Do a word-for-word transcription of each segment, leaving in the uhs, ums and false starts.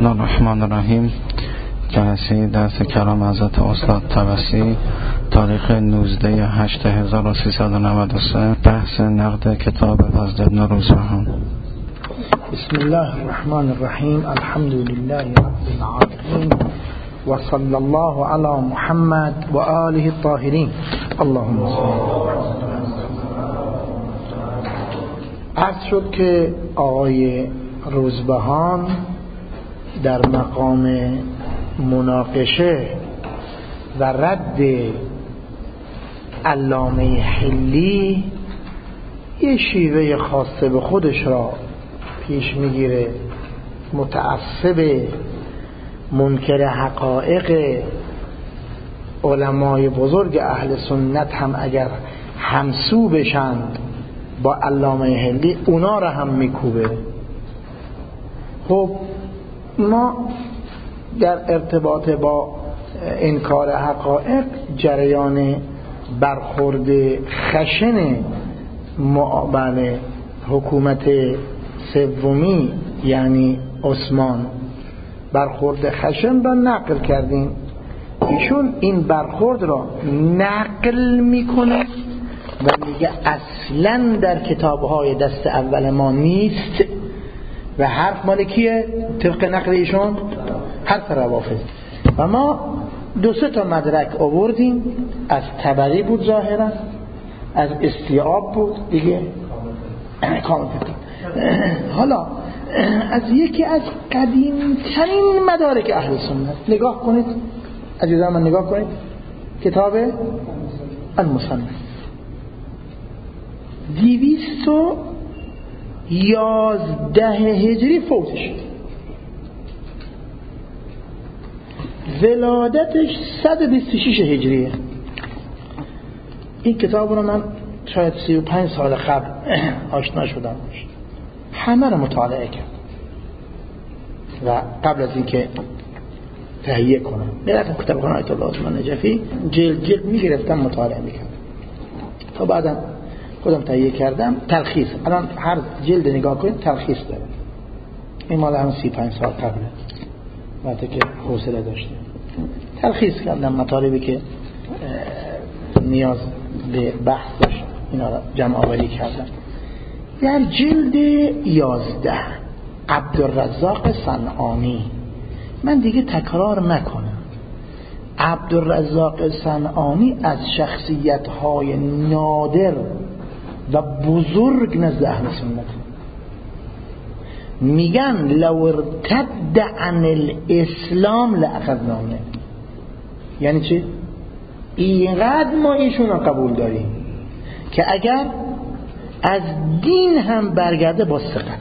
الله الرحمن الرحیم. جلسه درس کلام حضرت استاد طبسی، تاریخ نوزده هشت هزار و سیصد و نود و سه. بحث نقد کتاب فضل ابن روزبهان. بسم الله الرحمن الرحیم. الحمد لله رب العالمین و صلی الله علی محمد و آله الطاهرین. اللهم صل. عرض شد که آقای روزبهان در مقام مناقشه و رد علامه حلی یه شیوه خاصه به خودش را پیش میگیره. متعصب، منکر حقایق علمای بزرگ اهل سنت هم اگر همسو بشند با علامه حلی، اونا را هم میکوبه. خب ما در ارتباط با انکار حقایق جریان برخورد خشن معاون حکومت سومی یعنی عثمان، برخورد خشن را نقل کردیم. ایشون این برخورد را نقل میکنه و میگه اصلا در کتابهای دست اول ما نیست و حرف مال کیه؟ طبق نقل ایشون حرف روافض. و ما دو سه تا مدرک آوردیم. از طبری بود ظاهرا، از استیعاب بود دیگه کامل. حالا از یکی از قدیمترین مدارک اهل سنت نگاه کنید عزیزان، من نگاه کنید. کتاب المصنف دویست و یازده هجری فوت شد، ولادتش صد و بیست و شش هجریه. این کتاب رو من شاید سی و پنج سال قبل آشنا شدم باشه، همه رو مطالعه کرد و قبل از اینکه تهیه کنم میرفتم کتابخانه آیت الله عثمان نجفی، جلد جلد میگرفتم مطالعه میکردم تا بعدم خودم تهیه کردم. تلخیص الان هر جلد نگاه کنید تلخیص داره. این مال هم سی و پنج سال قبله، وقتی که حوصله داشتم تلخیص کردم مطالبی که نیاز به بحث داشت، اینا را جمع آوری کردم. در جلد یازده عبدالرزاق صنعانی، من دیگه تکرار نکنم، عبدالرزاق صنعانی از شخصیت‌های نادر و بزرگ نزد اهل سنت. میگن لو ارتد عن الاسلام لاخذناه. یعنی چی؟ اینقدر ما ایشون رو قبول داریم که اگر از دین هم برگرده با ثقت.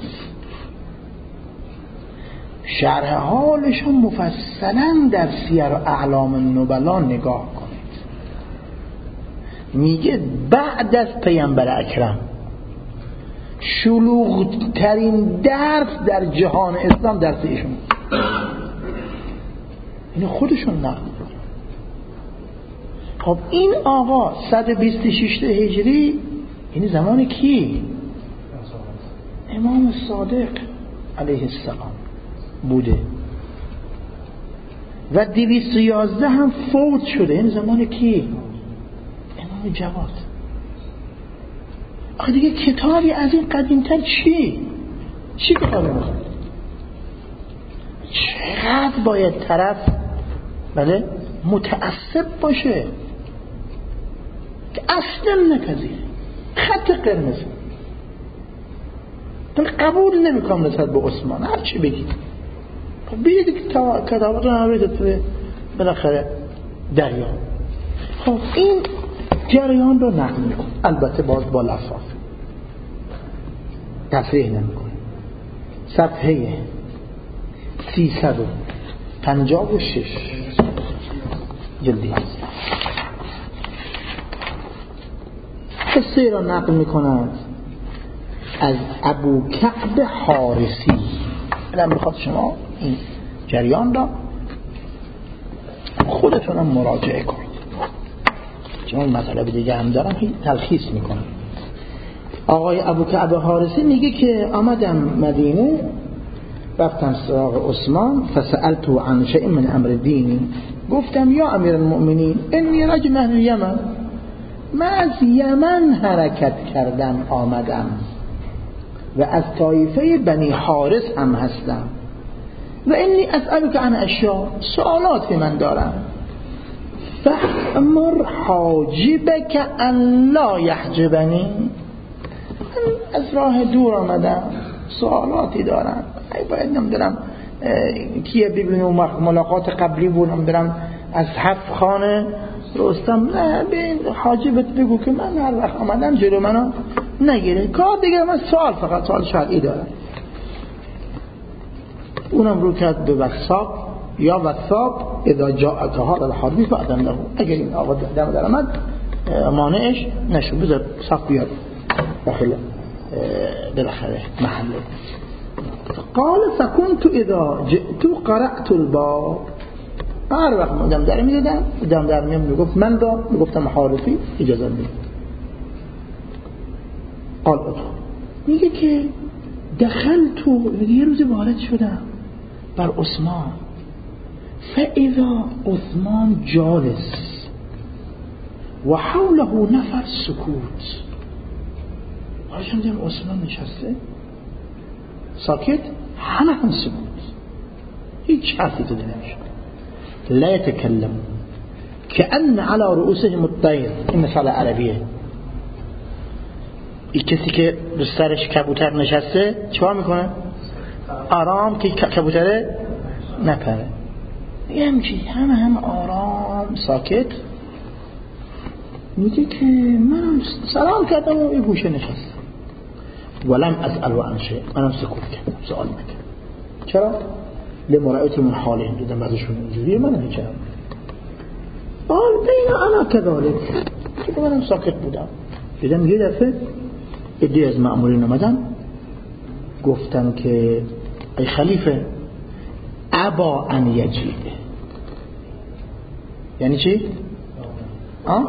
شرح حالشون مفصلا در سیر اعلام النبلا نگاه کنید. میگه بعد از پیامبر اکرم شلوغ ترین درس در جهان اسلام درس ایشون. اینو خودشون نقل. خب این آقا صد و بیست و شش هجری، این زمان کی؟ امام صادق علیه السلام بوده و دویست و یازده هم فوت شده. این زمان کی؟ امام جواد. آخه دیگه کتابی از این قدیمتر چی؟ چی کتابی میخواد؟ چقدر باید طرف بله متعصب باشه که اصلا نپذیره. خط قرمز من قبول نمیکنم نسبت به عثمان، هر چی بگید بگید که کتابات رو نبرید توی بالاخره دریا. خب این جریان رو نقل میکن، البته باز با لفاف تصریح نمیکنه. صفحه سیصد و پنجاه و شش جلدی قصه را نقل میکنند از ابو کعب حارسی. الان میخواد شما این جریان را خودتونم مراجعه کنید، چون مطالب دیگه هم دارم تلخیص میکنم. آقای ابو کعب حارسی میگه که آمدم مدینه رفتم سراغ عثمان فسألته عن شيء من امر دینی، گفتم یا امیر المؤمنین انی رجل اهل یمن، من از یمن حرکت کردم آمدم و از طایفه بنی حارس هم هستم و انی اسألک عن اشیاء، سوالات من دارم، فامر حاجبک ان لا یحجبنی، من از راه دور آمدم سوالاتی دارم، ای باید نمیدونم کیه ببینم ملاقات قبلی بود نمیدونم از هفت خانه رستم، نه به حاجبت بگو که من هر وقت آمدم جلو منو نگیره، کار دیگه من سوال فقط سوال شرعی دارم. اونم رو کرد به وثاق، یا وثاق اذا جاءت هذا الحربی فأذن له، اگر این آقا دم در آمد مانعش نشو، بذار صف بیاد داخل بالاخره محله. قال فكنت اذا جئت قرأت الباب، هر وقت دم در میدادم دم در میگفت من دا میگفتم حارفی اجازه بده. قال میگه که دخلت، یه روز وارد شدم بر عثمان، فاذا عثمان جالس و حوله نفر سکوت، آجام دیدم عثمان نشسته ساکت، همه هم سکوت، هیچ حرفی تو نمیشه، لا يتكلم كأن على رؤوسهم الطير، این مثال عربیه، این کسی که رو سرش کبوتر نشسته چیکار میکنه؟ آرام که کبوتره نپره، یه همچی همه هم آرام ساکت. میگه که من سلام کردم و یه گوشه نشستم، ولم اسأل عن شيء، منم سکوت کردم سوال نکردم. چرا؟ لمرأت من حالهم، دیدم بعضشون اینجوریه من نمی‌کردم. قال بین انا كذلك، که منم ساکت بودم. دیدم یه دفعه عده‌ای از مأمورین اومدن گفتن که ای خلیفه ابا ان یجیء، یعنی چی؟ ها؟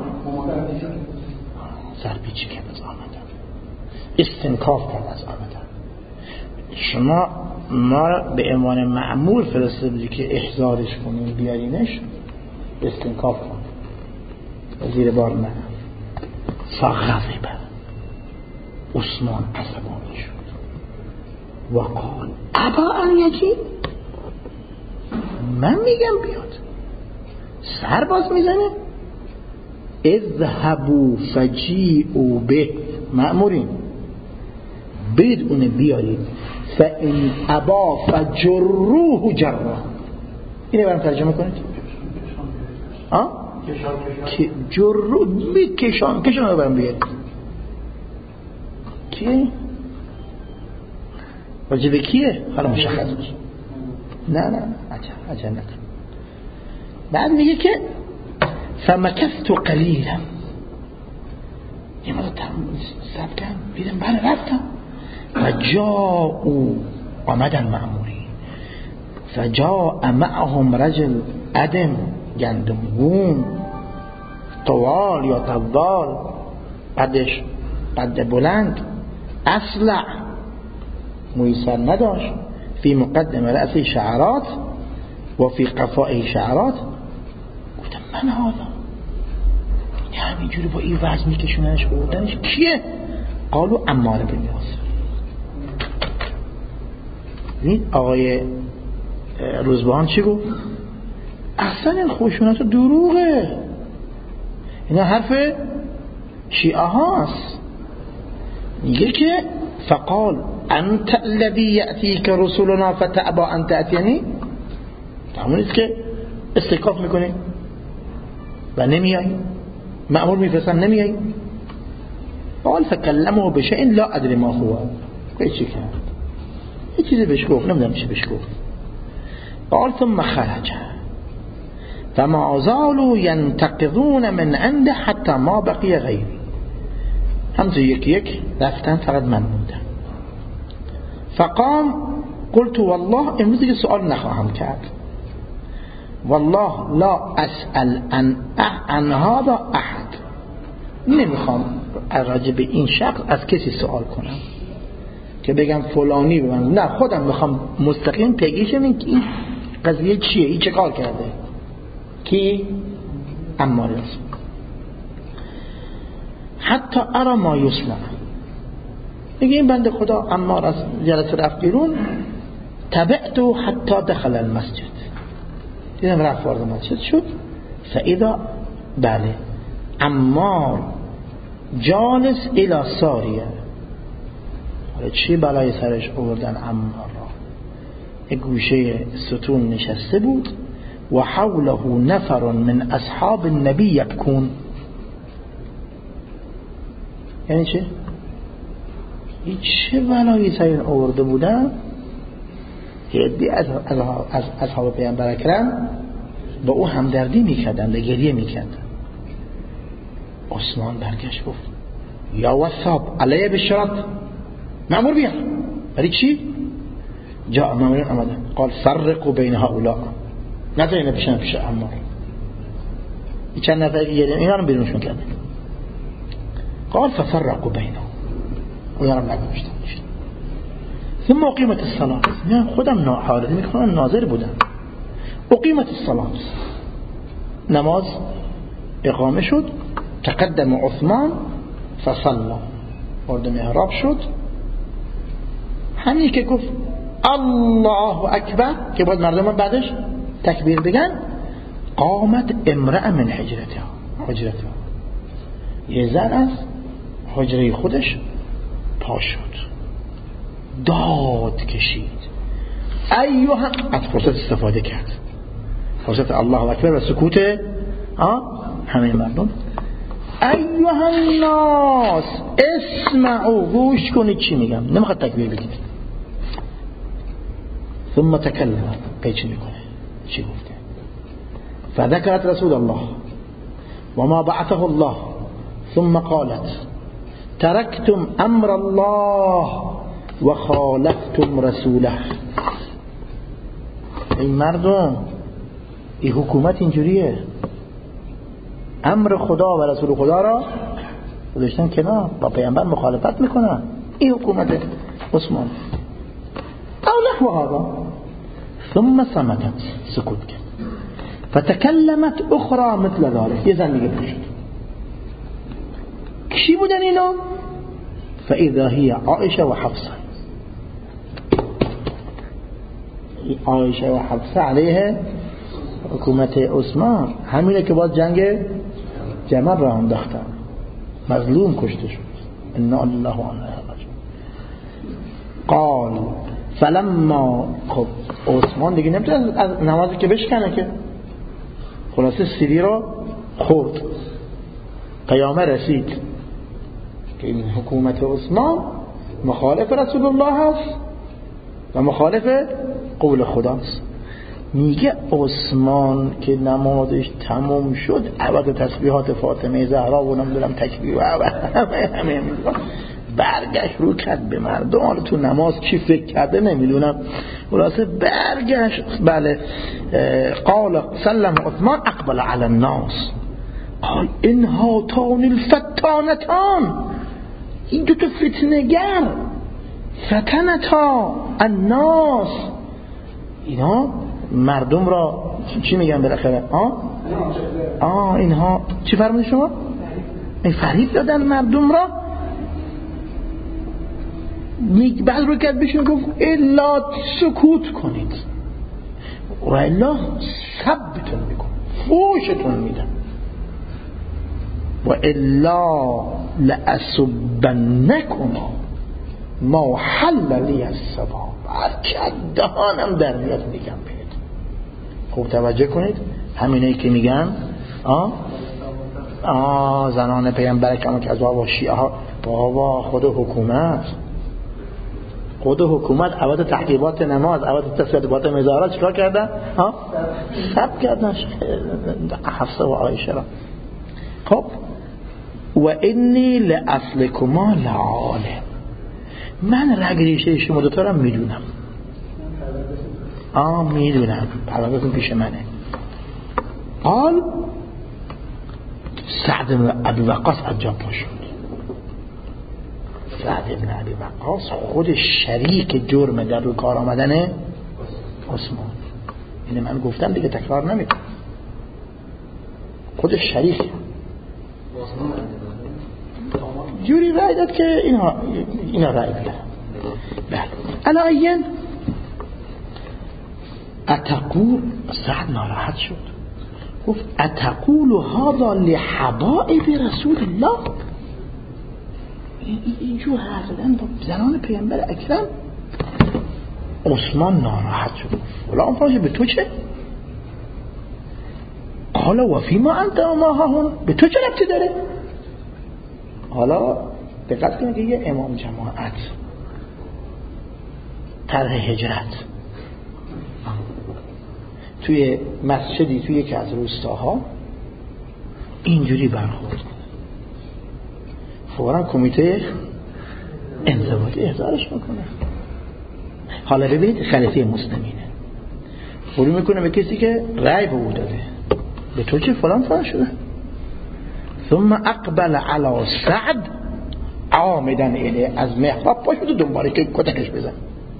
سرپیچی کرد از آمدن، استنکاف کرد از آمدن. شما ما به عنوان مأمور فرسته بودی که احضارش کنیم بیارینش، استنکاف کن، زیر بار نه. فغضب عثمان عصبانی شد و قال ابا ان یجیء، من میگم بیاد، سر باز میزنه. اذهبوا فجیئوا به، مأمورین برید اونه بیارید، فان ابا فجروه جرا، اینه برام ترجمه کنید. آه؟ که جرو میکشان، کشان رو برام بیارید. کیه؟ واجبه کیه؟ حالا مشخص باشه. نه نه عجب عجب نکن. بعد میگه که فمکثت قلیلا، یه مدت صبر کردم، دیدم بله رفتم. فجاءوا، آمدن مأموری، فجاء معهم رجل ادم، گندمگون، طوال یا طوال، قدش قد بلند، اصلع، مویسر نداشت، فی مقدم رأسی شعرات و فی قفای شعرات. گفتم من هذا، همینجوری با این وزن میکشوننش بردنش، کیه؟ قالو عمار بن یاسر. این آقای روزبان چی گفت؟ اصلا این خشونت دروغه، اینا حرف شیعه هاست. میگه که فقال انت الذي یأتیک رسولنا فتأبا ان تأتینی، همونیست که استکاف میکنی و نمیای، مأمور میفرستن نمیای. قال فکلمه بشیء لا ادری ما هو، چی کرد؟ یه چیزی بهش گفت، نمیدونم چی بهش گفت. قال ثم خرج فما زالوا ينتقضون من عنده حتى ما بقي غيري، همزه یک یک رفتن، فقط من موندم. فقام قلت والله امروز دیگه سوال نخواهم کرد، والله لا اسأل عن عن هذا احد، نمیخوام راجع به این شخص از کسی سوال کنم. که بگم فلانی به من، نه خودم میخوام مستقیم پیگیشم این که این قضیه چیه، این چه کار کرده. کی؟ عمار یاسر. حتی ارا ما یصنع، میگه این بنده خدا عمار از جلسه رفت بیرون، تبعته حتی دخل المسجد، دیدم رفت وارد مسجد شد، فاذا بله عمار جالس الى ساریه. حالا چی بلای سرش آوردن عمار را؟ یک گوشه ستون نشسته بود و حوله نفر من اصحاب النبی یبکون. یعنی چه؟ این چه بلایی سرش آورده بودن؟ یه از از اصحاب پیامبر اکرم با او همدردی میکردن، گریه میکردن. عثمان برگشت گفت یا وثاب علیه بشرط، مأمور بیار. برای چی؟ جا مأمور آمدن، قال فرقوا بین هؤلاء، نذارین بشن پیش عمار. این چند نفر گریه اینا رو بیرونشون کردن. قال ففرقوا بینهم، اونا رو نگذاشتن. ثم اقیمت الصلاة، نه خودم حاضر میکنم ناظر بودم. اقیمت الصلاة، نماز اقامه شد. تقدم عثمان فصلى، وارد محراب شد. همین که گفت الله اکبر که باید مردم بعدش تکبیر بگن، قامت امرأة من حجرتها، حجرتها یه زن از حجره خودش پا شد، داد کشید. ایوها، از فرصت استفاده کرد، فرصت الله اکبر و سکوت همه مردم. ایوها الناس اسمعوا، گوش کنید چی میگم، نمیخواد تکبیر بگید. ثم تکلم، پیچ میکنه چی گفته. فذكرت رسول الله وما بعثه الله ثم قالت تركتم امر الله و خالفتم رسوله. این مردم، این حکومت اینجوریه، امر خدا و رسول خدا را گذاشتن کنار، با پیامبر مخالفت میکنن. این حکومت عثمان. او نحو هذا. ثم صمتت، سکوت کرد. فتکلمت اخرى مثل ذلك، یه زن دیگه پشت. کی بودن اینا؟ فاذا هي عائشه و حفصه. عائشه و حفصه علیه حکومت عثمان، همینه که باز جنگ جمل را انداختن، مظلوم کشته شد. انا الله و انا الیه. قال فلما، خب عثمان دیگه نمیتونه از نمازی که بشکنه که، خلاصه سیری رو خورد. قیامه رسید که این حکومت عثمان مخالف رسول الله هست و مخالف قول خداست. میگه عثمان که نمازش تموم شد، عوض تسبیحات فاطمه زهرا و نمیدونم تکبیر و همه همه برگشت رو کرد به مردم. حالا تو نماز چی فکر کرده نمیدونم، خلاصه برگشت. بله. قال سلم عثمان اقبل علی الناس قال ان هاتان الفتانتان، این دو تا فتنه‌گر، فتنتا الناس، اینا مردم را چی میگن بالاخره؟ آه آه اینها چی فرمودید شما؟ این فریب دادن مردم را. بعد رو کرد بهشون گفت الا سکوت کنید و الا سبتون میکنم، فوشتون میدم، و الا لأسبنکم ما حل لی السباب، هرچه دهانم در میاد میگم بهت. خوب توجه کنید، همینایی که میگن آه آه زنان پیامبر اکرم که از بابا شیعه ها، بابا خود حکومت خود حکومت عوض تحقیبات نماز، عوض تصدیبات مزارات چیکار کردن؟ ها سب کردن حفصه و عایشه را. خب و انی لاصلکما لعالم، من رگ ریشه شما دوتا را میدونم. آه میدونم، پروندهتون پیش منه. قال سعد بن ابی وقاص عجب شد. سعد بن ابی وقاص خود شریک جرم در روی کار آمدن عثمان. اینه من گفتم دیگه تکرار نمیکنم. خود شریک جوری رای داد که اینا اینا رای دادن. بله علایین اتقول سعد ناراحت شد گفت اتقول هذا لحبائب رسول الله، اینجور حرف زدن با زنان پیامبر اکرم. عثمان ناراحت شد فلان فاشه به تو چه؟ قال و فیما انت ما هون، به تو چه ربطی داره؟ حالا دقت کنید که یه امام جماعت طرح هجرت توی مسجدی توی یکی از روستاها اینجوری برخورد کنه، فوراً کمیته انضباطی احضارش میکنه. حالا ببینید خلیفه مسلمینه فرو میکنه به کسی که رأی به او داده، به تو چه فلان فلان شده. ثم اقبل علی سعد عامدن الیه، از محراب پاش بده دنباله که کتکش بزن.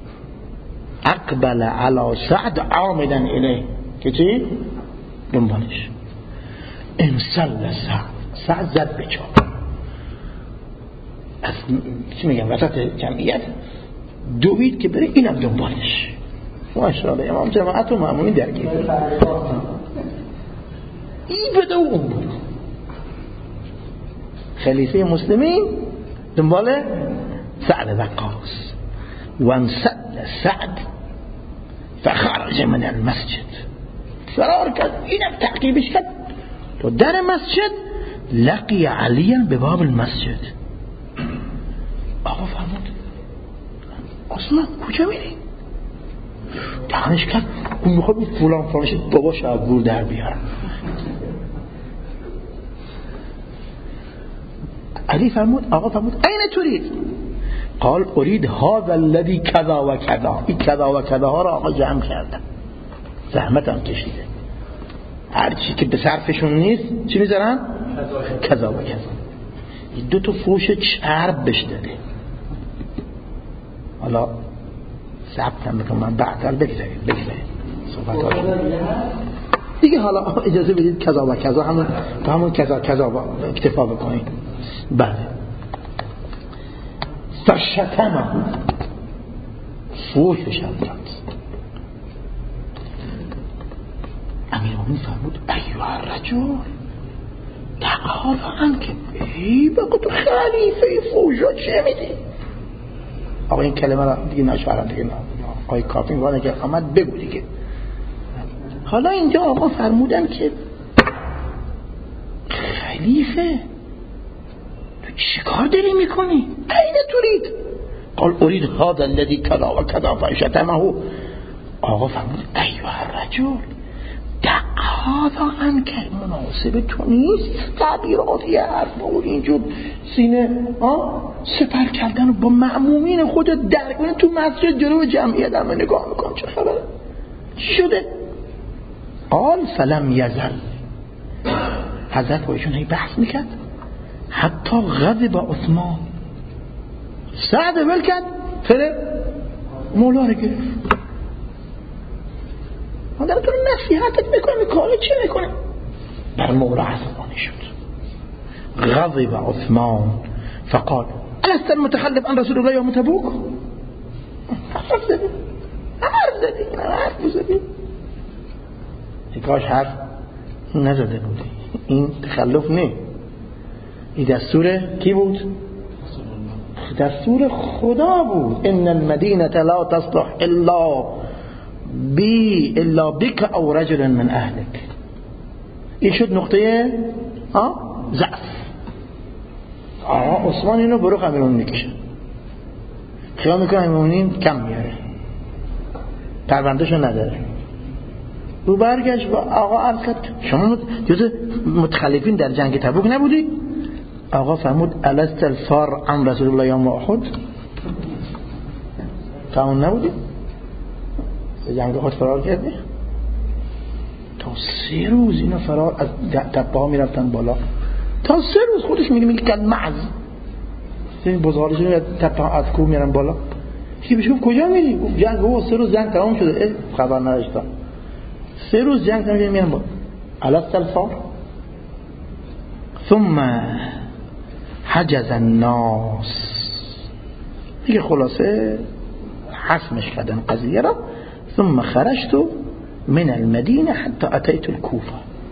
اقبل علی سعد عامدن الیه که چی؟ دنبالش. انسل سعد، سعد زد به چاپ از چی میگم وسط جمعیت دوید که بره اینم دنبالش. ماشاءالله امام جماعت و مأمومین درگیر این بده و اون بده. خلیفه مسلمین دنبال سعد وقاص و انسد سعد فخرج من المسجد، فرار کرد اینم تعقیبش کرد تو در مسجد. لقی علیا به باب المسجد، آقا فرمود عثمان کجا میری؟ دهنش کرد اون میخواد فلان فلانش بابا شاید گور در بیارم. علی فرمود آقا فرمود این ترید؟ قال اريد هذا الذي كذا و كذا، این کذا و کذا ها را آقا جمع کردم، زحمت هم کشیده، هر چی که به صرفشون نیست چی میذارن؟ کذا و کذا. دو تا فوش چرب بش داده. حالا ثبت هم میکنم من بعدتر بگذارید بگذارید صحبت ها دیگه. حالا اجازه بدید کذا و کذا همون با همون کذا کذا اکتفا بکنید. بله فشتمه فوشش هم داد. امیرالمومنین فرمود ایها الرجل دعال عنک، ای بگو تو خلیفه فوشا چه میدی؟ آقا این کلمه را دیگه نشارم دیگه، آقای کافین وانه که آمد بگو دیگه. حالا اینجا آقا فرمودن که خلیفه تو چی کار داری میکنی؟ این ترید؟ قال اريد هذا الذي كذا و كذا فشتمه. آقا فرمود ایها الرجل دع هذا عنك، مناسب تو نیست تعبیراتی حرف بود اینجور سینه سپر کردن با مأمومین خودت درگونه تو مسجد جلو جمعیت هم نگاه میکن چه خبره چی شده؟ قال فلم یزل، حضرت بایشون هی بحث میکرد حتی غضب عثمان. سعد ول کرد فره مولا رو گرفت. ما در تو نصیحتت میکنم کاره چه میکنم؟ بر مولا عصبانی شد. غضب عثمان فقال ألست المتخلف عن رسول الله يوم تبوك؟ حرف زدی حرف زدی حرف زدی کاش حرف نزده بودی. این تخلف نه، این دستور کی بود؟ دستور خدا بود. ان المدینه لا تصلح الا بی الا بک او رجل من اهلک. این شد نقطه ضعف. آقا عثمان اینو برو امیرالمومنین میکشه، خیال میکنه امیرالمومنین کم میاره، پروندهشو نداره. او برگشت با آقا عرض کرد شما جز متخلفین در جنگ تبوک نبودی؟ آقا فرمود الست الفار عن رسول الله یوم احد؟ تا اون نبودی؟ به جنگ احد فرار کردی؟ تا سه روز اینا فرار از تپه ها میرفتن بالا، تا سه روز خودش میگه میگه کل معز این بزغالشون تپه از کوه میرن بالا. یکی بهش گفت کجا میری؟ جنگ او سه روز جنگ تمام شده. خبر نداشتم. سه روز جنگ تمام شده میرن بالا. الست الفار ثم حجز الناس. دیگه خلاصه حسمش کردن قضیه را. ثم خرجت من المدینه حتی اتیت الکوفه.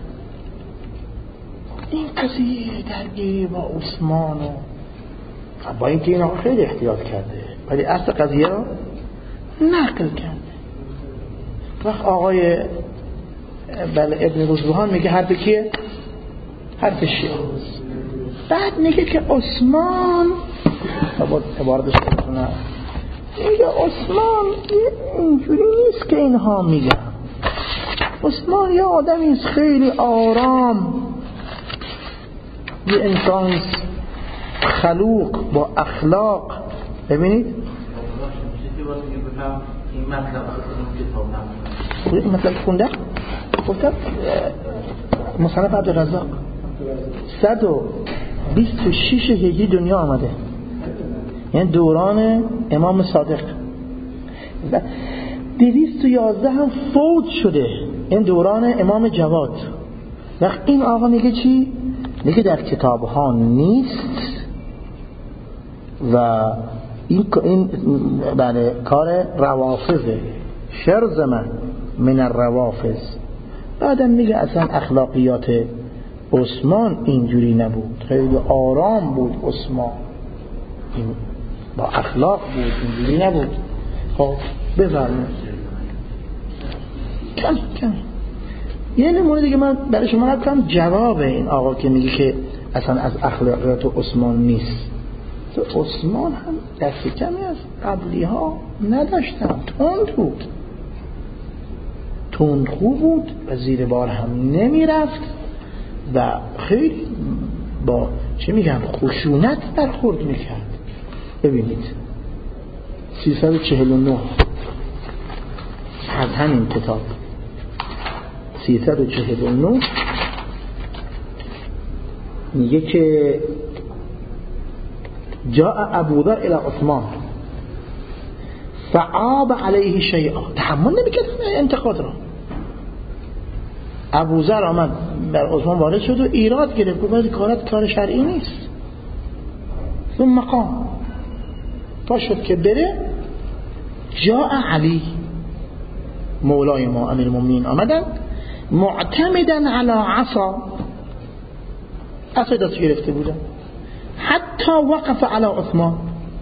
این قضیه درگیری با عثمان و با اینکه اینا خیلی احتیاط کرده ولی اصل قضیه را نقل کرده. وقت آقای بله ابن روزبهان میگه حرف کیه؟ حرف شیعه. بعد میگه که عثمان با عبارتش کنه میگه عثمان اینجوری نیست که اینها میگن. عثمان یه آدمی است خیلی آرام، یه انسان خلوق با اخلاق. ببینید این مطلب خونده گفتم مصنف عبدالرزاق صد و بیست و شش هجری دنیا آمده، یعنی دوران امام صادق. و دویست و یازده هم فوت شده، این دوران امام جواد. وقت این آقا میگه چی؟ میگه در کتاب ها نیست و این این بله کار روافضه، شرذمه من الروافض. بعدم میگه اصلا اخلاقیات عثمان اینجوری نبود، خیلی آرام بود عثمان، این با اخلاق بود، اینجوری نبود. خب بفرمایید کم کم یه نمونه دیگه من برای شما نکنم جواب این آقا که میگه که اصلا از اخلاقیات عثمان نیست. تو عثمان هم دست کمی از قبلی ها نداشتن، تند بود، تند خوب بود و زیر بار هم نمی رفت و خیلی با چه میگم خشونت برخورد میکرد. ببینید سیصد و چهل و نه از همین کتاب سیصد و چهل و نه میگه که جاء ابو ذر الى عثمان فعاب علیه شیئا. تحمل نمیکرد انتقاد را. ابو ذر آمد بر عثمان وارد شد و ایراد گرفت، گفت کارت کار شرعی نیست. ثم قام، تا شد که بره. جاء علی مولای ما امیر المؤمنین آمدن معتمدن علی عصا، عصا دست گرفته بودن. حتی وقف علی عثمان،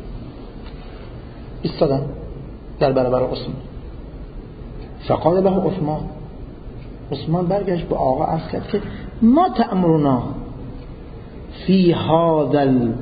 ایستادن در برابر عثمان. فقال له عثمان، عثمان برگشت به آقا عرض کرد که ما تأمرنا فی هذا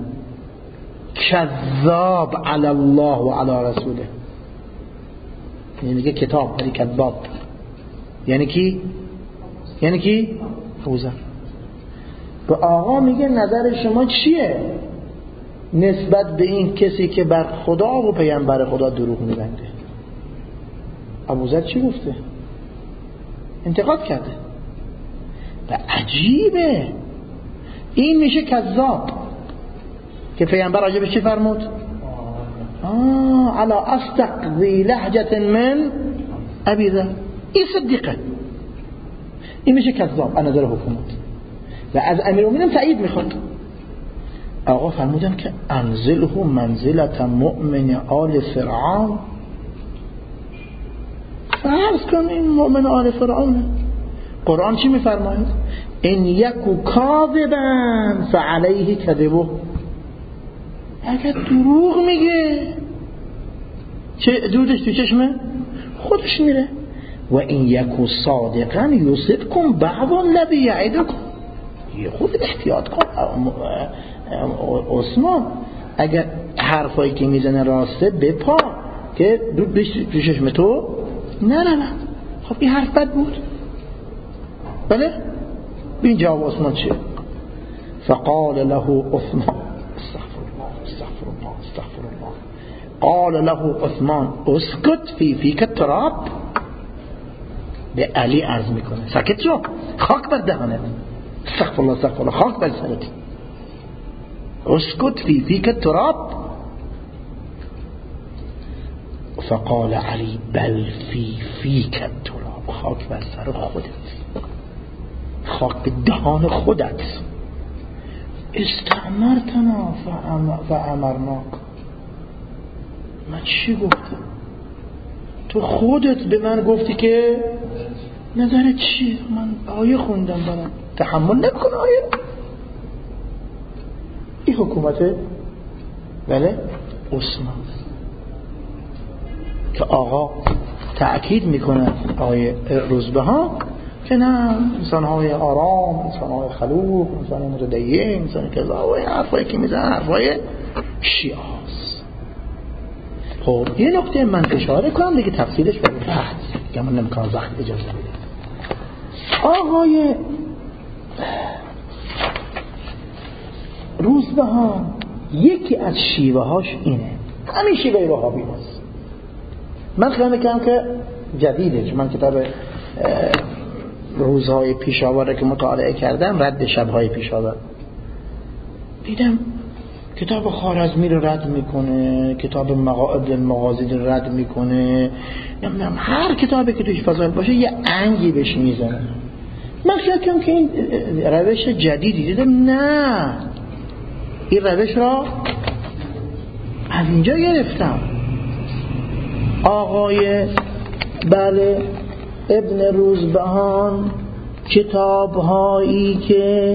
الكذاب علی الله و علی رسوله. یعنی میگه کتاب ولی کذاب، یعنی کی؟ یعنی کی؟ ابوذر. به آقا میگه نظر شما چیه نسبت به این کسی که بر خدا و پیامبر خدا دروغ میبنده؟ ابوذر چی گفته؟ انتقاد کرده. و عجیبه این میشه کذاب که پیامبر راجبش چی فرمود؟ آه علی اصدق ذی لهجة من ابی ذر. این صدیقه، این میشه کذاب از نظر حکومت و از امیرالمومنین تایید میخواد. آقا فرمودن که انزله منزلة مؤمن آل فرعون. فرض کن این مؤمن آل فرعون. قرآن چی میفرماید؟ ان یکو کاذبا فعلیه کذبه. اگر دروغ میگه چه دودش تو چشمه خودش میره. و این یکو صادقا یصبکم بعض الذی یعدکم. یه خود احتیاط کن عثمان، اگر حرفایی که میزنه راسته بپا که دود تو چشم تو نرمه. خب این حرف بد بود. بله بین جواب عثمان چیه؟ فقال له عثمان استغفر الله استغفر الله استغفر الله. قال له عثمان اسکت فی فیک التراب. به علی عرض میکنه ساکت شو، خاک بر دهانت. استغفر الله استغفر الله، خاک بر سرت. اسکت فی فیک تراب. فقال علی بل فی فیک تراب، خاک بر سر خودت، خاک به دهان خودت. استعمرتنا فامرناک. من چی گفتم؟ تو خودت به من گفتی که نظرت چی؟ من آیه خوندم برام تحمل نمیکنه آیه. این حکومته بله عثمان که آقا تأکید میکنه آیه روزبهان که نه، انسان‌های آرام، انسان‌های خلوق، انسان متدین، انسان کذا و این حرفایی که میزنن حرفای شیعه هست. خب یه نکته من اشاره کنم دیگه، تفصیلش برای بحث که من نمیکنم وقت اجازه میده. آقای روزبهان یکی از شیوه هاش اینه، همین شیوه وهابی هست. من خیلی میکنم که جدیدش، من کتاب روزهای پیشاور که مطالعه کردم، رد شبهای پیشاور، دیدم کتاب خوارزمی رو رد میکنه، کتاب مقاعد المغازی رو رد میکنه، نمیدونم هر کتابی که توش فضایل باشه یه انگی بهش میزنه. من خیال کردم که این روش جدیدی، دیدم نه، این روش را از اینجا گرفتم. آقای بله ابن روزبهان کتاب‌هایی که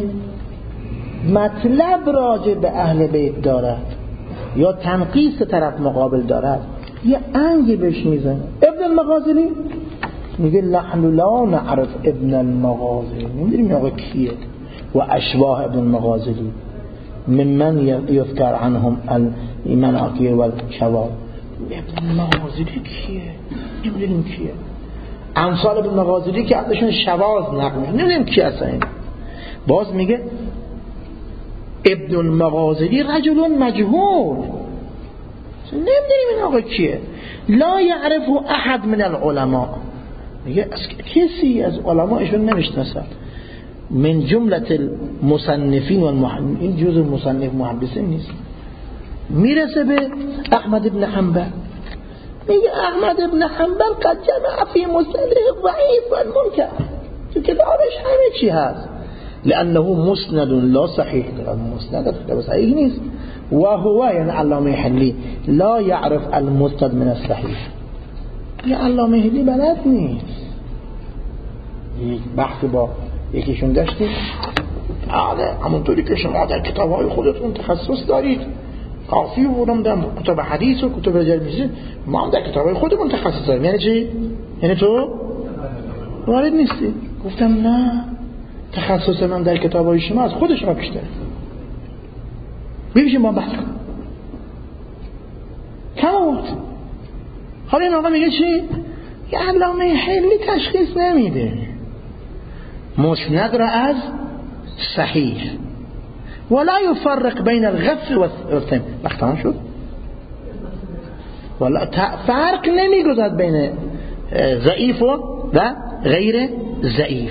مطلب راجع به اهل بیت دارد یا تنقیص طرف مقابل دارد یه انگی بهش میزنه. ابن المغازلی میگه نحن لا نعرف ابن المغازلی، نمیدونیم آقا کیه. و اشباه ابن المغازلی ممن یذکر عنهم المناکیر و الشواذ. ابن المغازلی کیه؟ نمیدونیم کیه. امثال ابن المغازلی که ازشون شواذ نقل میشه، نمیدونیم کی هستن این. باز میگه ابن المغازلی رجل مجهول، نمیدونیم این آقا کیه. لا یعرفه احد من العلماء، میگه کسی از علمایشون نمیشناسه. من جمله المصنفین و المحدثین، این جزء مصنف محدثین نیست. میرسه به احمد ابن حنبل، میگه احمد ابن حنبل قد جمع فی مسنده ضعیف و منکر، تو کتابش همه چی هست. لانه مسند لا صحیح، مسند کتاب صحیح نیست. و هو یعنی علامه حلی لا یعرف المسند من الصحیح، یه علامه حلی بلد نیست. یک بحث با یکیشون داشتیم، آره همونطوری که شما در کتاب‌های خودتون تخصص دارید، کافی بودم در کتاب حدیث و کتاب رجال، ما هم در کتاب‌های خودمون تخصص داریم. یعنی چی؟ یعنی تو وارد نیستی. گفتم نه، تخصص من در کتاب‌های شما از خود شما بیشتره. ببینیم ما بحث کنیم. تمام. حالا این آقا میگه چی؟ یه علامه حلی تشخیص نمیده مسند را از صحیح، ولا يفرق بين الغث والثم. وقت تمام شد. ولا فرق نمیگذارد بین ضعیف و غیر ضعیف.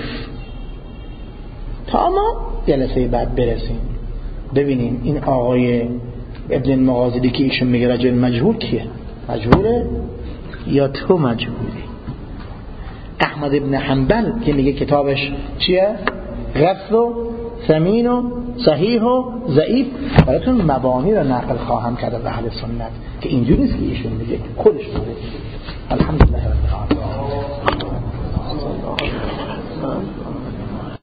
تا ما جلسه بعد برسیم ببینیم این آقای ابن المغازلی که ایشون میگه رجل مجهول کیه؟ مجهوله یا تو مجهولی؟ احمد ابن حنبل که میگه کتابش چیه؟ غث و ثمین و صحیح و ضعیف، براتون مبانی رو نقل خواهم کرد از اهل سنت که اینجوری نیست که ایشون میگه، خودش میگه. الحمدلله رب العالمین.